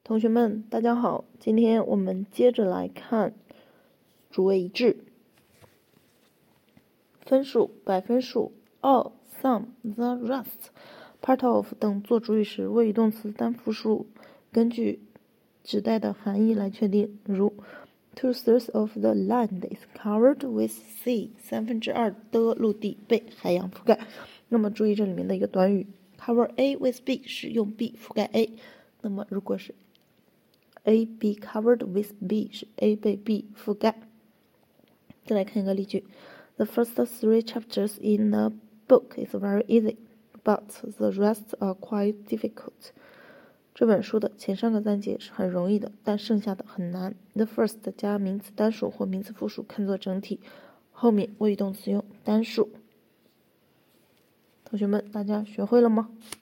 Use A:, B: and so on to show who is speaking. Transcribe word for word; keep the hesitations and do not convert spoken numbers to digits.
A: 同学们，大家好，今天我们接着来看主谓一致。分数、百分数、all、some、the rest、part of 等做主语时，谓语动词单复数根据指代的含义来确定。如 two-thirds of the land is covered with sea， 三分之二的陆地被海洋覆盖。那么注意这里面的一个短语 cover A with B 是用 B 覆盖 A， 那么如果是 A be covered with B 是 A 被 B 覆盖。再来看一个例句 The first three chapters in the book is very easy, but the rest are quite difficult. 这本书的前三个章节是很容易的，但剩下的很难。The first 加名词单数或名词复数看作整体，后面谓语动词用单数。同学们，大家学会了吗？